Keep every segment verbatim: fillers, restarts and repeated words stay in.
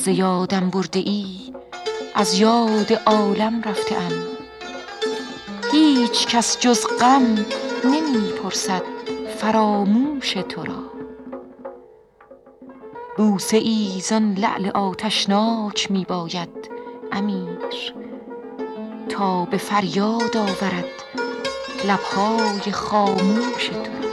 ز یادم برده ای از یاد عالم رفته ام. هیچ کس جز غم نمی پرسد فراموش تو را. بوسه ای زان لعل آتشناک می باید امیر، تا به فریاد آورد لبهای خاموش تو را.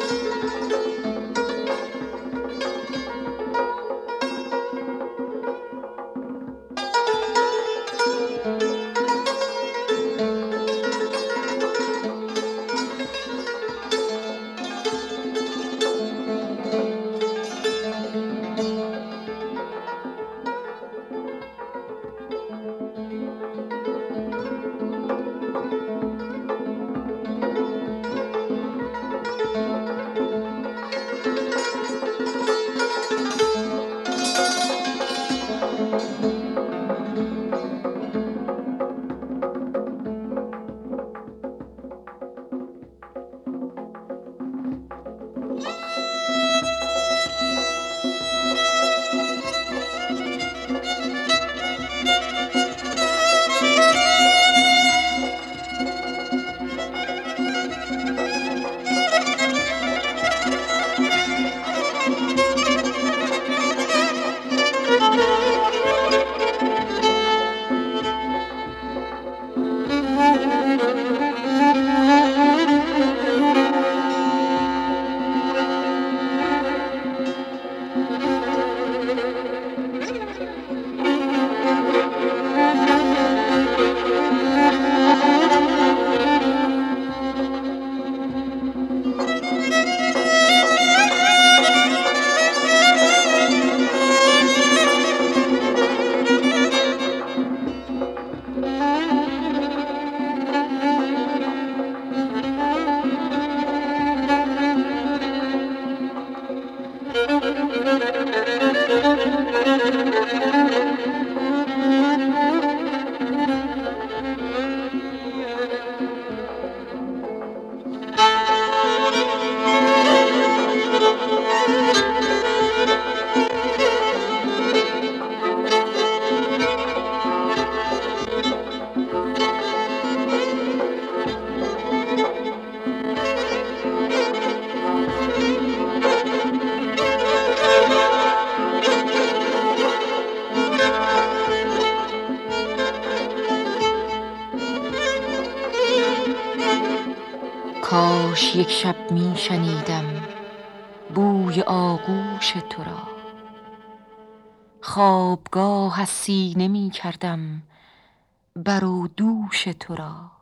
کاش یک شب می شنیدم بوی آغوش تو را. خوابگاه از سینه می کردم بر و دوش تو را.